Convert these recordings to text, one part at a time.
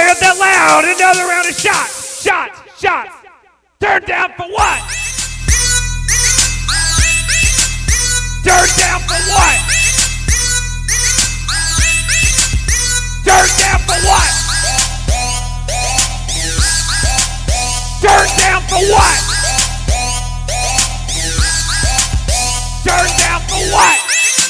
Fire up that loud, another round of shots, shots, shots. Turn down for what? Turn down for what? Turn down for what? Turn down for what? Turn down for what?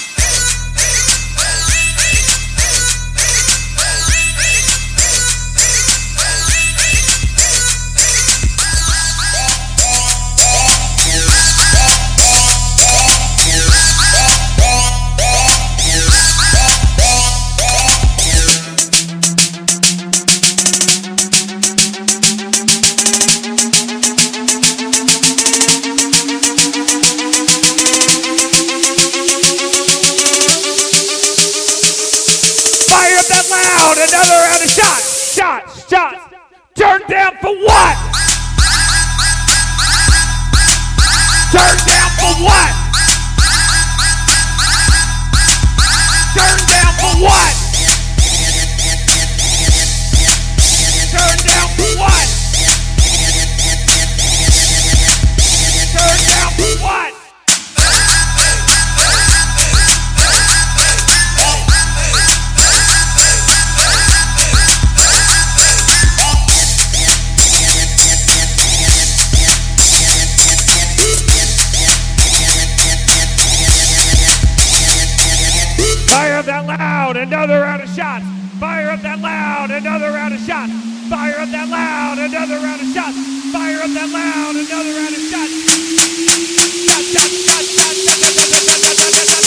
Another round of shots, shots, shots. Turn down for what? Turn down for what? Turn down for what? Turn down for what? Turn down for what? Fire up that loud, another round of shots. Fire up that loud, another round of shots. Fire up that loud, another round of shots. Fire up that loud, another round of shots. Shot, shot, shot, shot, shot, shot, shot, shot,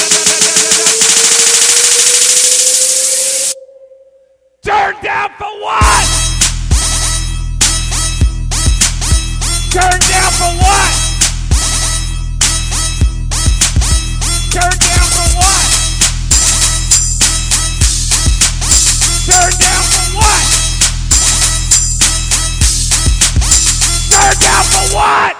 shot, shot, shot. Turn down for what? Turn down for what? Turn down for what? Turn down for what? Turn down for what?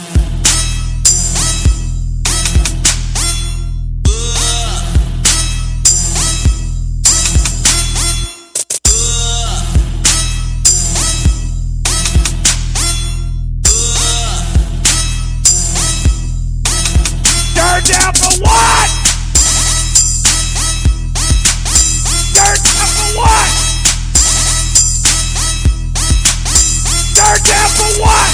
Turn down for what? Turn down for what? Turn down for what?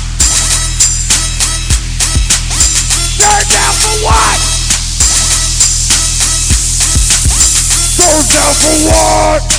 Turn down for what? Turn down for what?